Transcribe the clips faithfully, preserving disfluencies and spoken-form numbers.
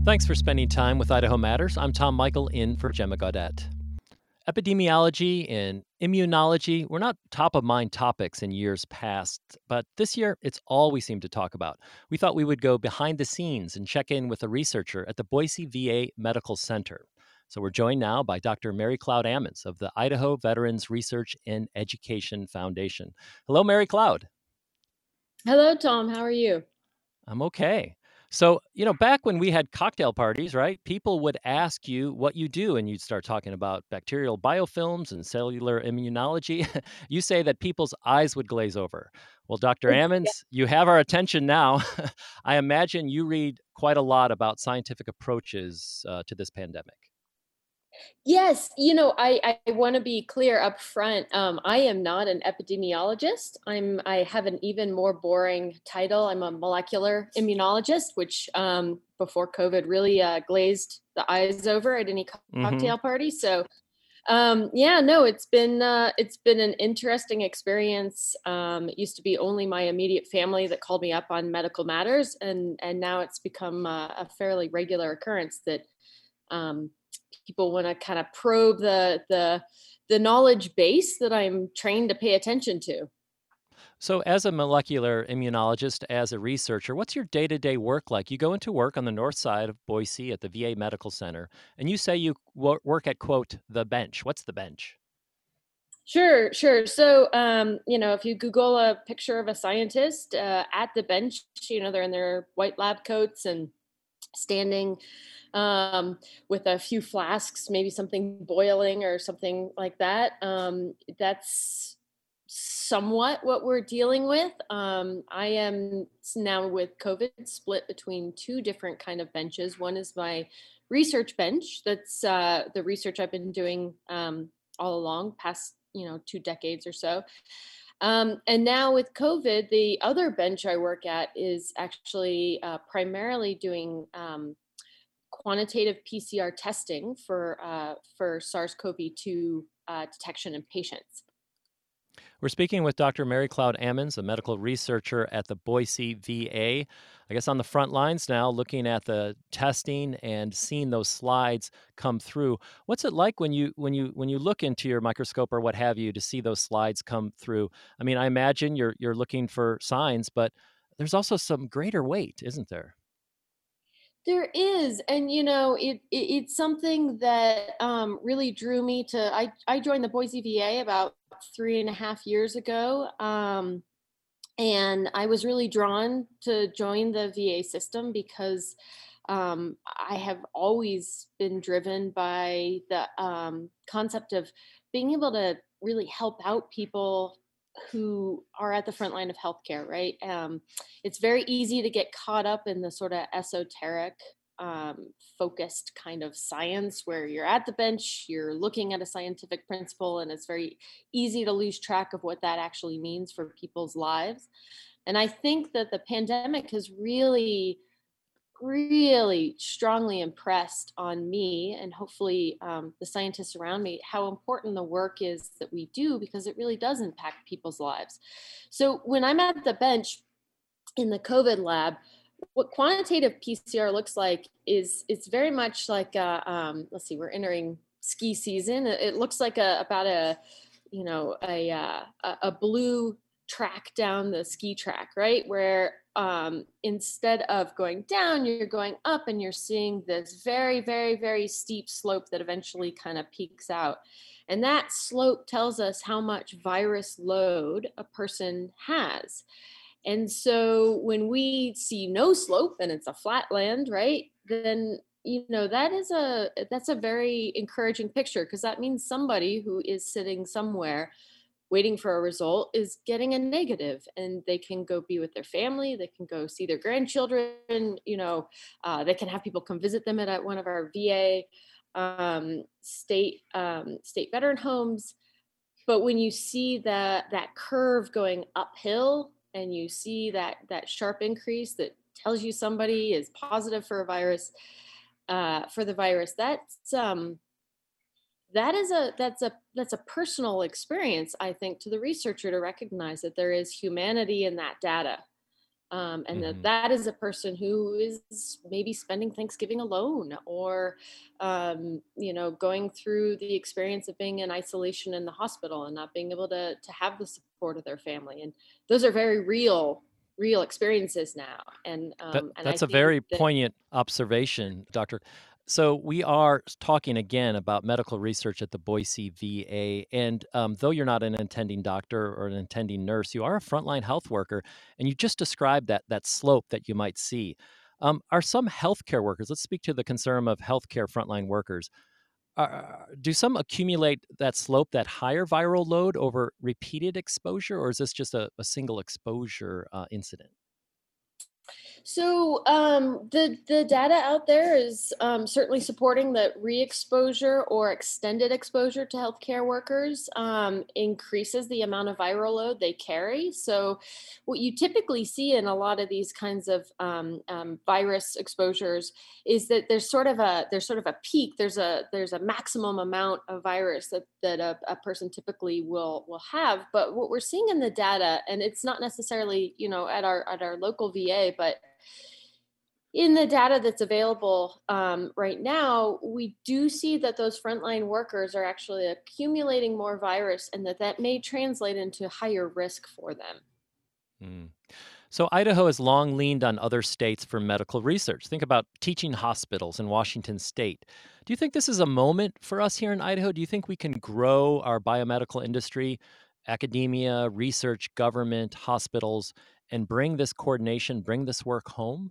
Thanks for spending time with Idaho Matters. I'm Tom Michael in for Gemma Gaudette. Epidemiology and immunology were not top of mind topics in years past, but this year it's all we seem to talk about. We thought we would go behind the scenes and check in with a researcher at the Boise V A Medical Center. So we're joined now by Doctor Mary Cloud Ammons of the Idaho Veterans Research and Education Foundation. Hello, Mary Cloud. Hello, Tom. How are you? I'm okay. So, you know, back when we had cocktail parties, right, people would ask you what you do, and you'd start talking about bacterial biofilms and cellular immunology. You say that people's eyes would glaze over. Well, Doctor Yeah. Ammons, you have our attention now. I imagine you read quite a lot about scientific approaches uh, to this pandemic. Yes, you know, I I want to be clear up front. Um, I am not an epidemiologist. I'm I have an even more boring title. I'm a molecular immunologist, which um, before COVID really uh, glazed the eyes over at any co- Hmm. cocktail party. So um, yeah, no, it's been uh, it's been an interesting experience. Um, it used to be only my immediate family that called me up on medical matters, and and now it's become uh, a fairly regular occurrence that um, people want to kind of probe the the the knowledge base that I'm trained to pay attention to. So, as a molecular immunologist, as a researcher, what's your day to day work like? You go into work on the north side of Boise at the V A Medical Center, and you say you wo- work at, quote, the bench. What's the bench? Sure, sure. So, um, you know, if you Google a picture of a scientist uh, at the bench, you know, they're in their white lab coats and standing um, with a few flasks, maybe something boiling or something like that. Um, that's somewhat what we're dealing with. Um, I am s- now with COVID split between two different kind of benches. One is my research bench. That's uh, the research I've been doing um, all along, past you know two decades or so. Um, and now with COVID, the other bench I work at is actually uh, primarily doing um, quantitative P C R testing for uh, for SARS-CoV two uh, detection in patients. We're speaking with Doctor Mary Cloud Ammons, a medical researcher at the Boise V A. I guess on the front lines now, looking at the testing and seeing those slides come through. What's it like when you when you when you look into your microscope or what have you to see those slides come through? I mean, I imagine you're you're looking for signs, but there's also some greater weight, isn't there? There is, and you know, it, it it's something that um, really drew me to. I I joined the Boise V A about three and a half years ago, um, and I was really drawn to join the V A system because um, I have always been driven by the um, concept of being able to really help out people who are at the front line of healthcare, right? Um, it's very easy to get caught up in the sort of esoteric um, focused kind of science where you're at the bench, you're looking at a scientific principle, and it's very easy to lose track of what that actually means for people's lives. And I think that the pandemic has really, really strongly impressed on me and hopefully um, the scientists around me how important the work is that we do because it really does impact people's lives. So when I'm at the bench in the COVID lab, what quantitative P C R looks like is it's very much like a, um, let's see, we're entering ski season. It it looks like a about a you know a uh, a a blue track down the ski track, right? Where um, instead of going down, you're going up, and you're seeing this very, very, very steep slope that eventually kind of peaks out. And that slope tells us how much virus load a person has. And so when we see no slope and it's a flat land, right? Then you know that is a that's a very encouraging picture because that means somebody who is sitting somewhere waiting for a result is getting a negative and they can go be with their family, they can go see their grandchildren, you know, uh, they can have people come visit them at, at one of our VA um, state um, state veteran homes. But when you see that that curve going uphill and you see that that sharp increase that tells you somebody is positive for a virus, uh, for the virus, that's um, that is a that's a that's a personal experience, I think, to the researcher to recognize that there is humanity in that data. Um, and that Hmm. that is a person who is maybe spending Thanksgiving alone, or um, you know, going through the experience of being in isolation in the hospital and not being able to to have the support of their family. And those are very real, real experiences now. And That um, and I that's a think very that poignant observation, doctor. So we are s- talking again about medical research at the Boise V A, and um, though you're not an attending doctor or an attending nurse, you are a frontline health worker, and you just described that that slope that you might see. Um, are some healthcare workers? Let's speak to the concern of healthcare frontline workers. Are, do some accumulate that slope, that higher viral load over repeated exposure, or is this just a, a single exposure uh, incident? So um, the the data out there is um, certainly supporting that re-exposure or extended exposure to healthcare workers um, increases the amount of viral load they carry. So what you typically see in a lot of these kinds of um, um, virus exposures is that there's sort of a there's sort of a peak. There's a there's a maximum amount of virus that that a, a person typically will will have. But what we're seeing in the data, and it's not necessarily you know at our at our local V A, but in the data that's available um, right now, we do see that those frontline workers are actually accumulating more virus, and that that may translate into higher risk for them. Mm. So, Idaho has long leaned on other states for medical research. Think about teaching hospitals in Washington state. Do you think this is a moment for us here in Idaho? Do you think we can grow our biomedical industry, academia, research, government, hospitals, and bring this coordination, bring this work home?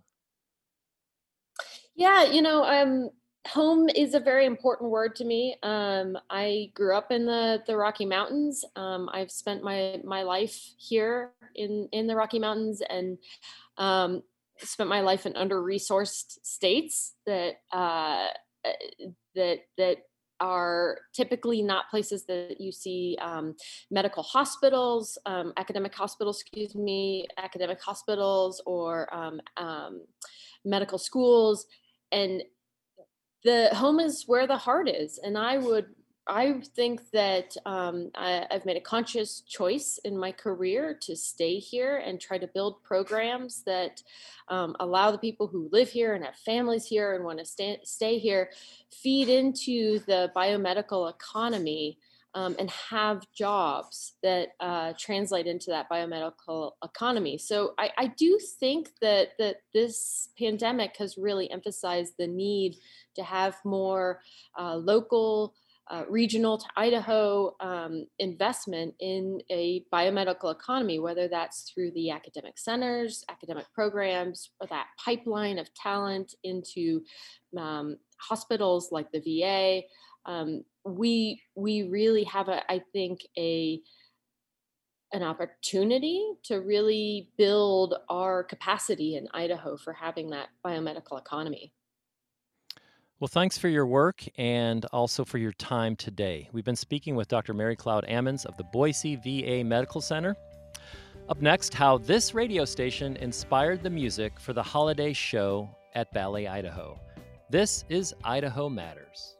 Yeah, you know, um, home is a very important word to me. Um, I grew up in the the Rocky Mountains. Um, I've spent my my life here in in the Rocky Mountains, and um, spent my life in under resourced states that uh, uh, that that are typically not places that you see um, medical hospitals, um, academic hospitals, excuse me, academic hospitals, or um, um, medical schools. And the home is where the heart is. And I would I think that um, I, I've made a conscious choice in my career to stay here and try to build programs that um, allow the people who live here and have families here and want to stay, stay here feed into the biomedical economy, um, and have jobs that uh, translate into that biomedical economy. So I, I do think that that this pandemic has really emphasized the need to have more uh, local, uh, regional to Idaho um, investment in a biomedical economy, whether that's through the academic centers, academic programs, or that pipeline of talent into um, hospitals like the V A. Um, we we really have a, I think, a an opportunity to really build our capacity in Idaho for having that biomedical economy. Well, thanks for your work and also for your time today. We've been speaking with doctor Mary Cloud Ammons of the Boise V A Medical Center. Up next, how this radio station inspired the music for the holiday show at Ballet, Idaho. This is Idaho Matters.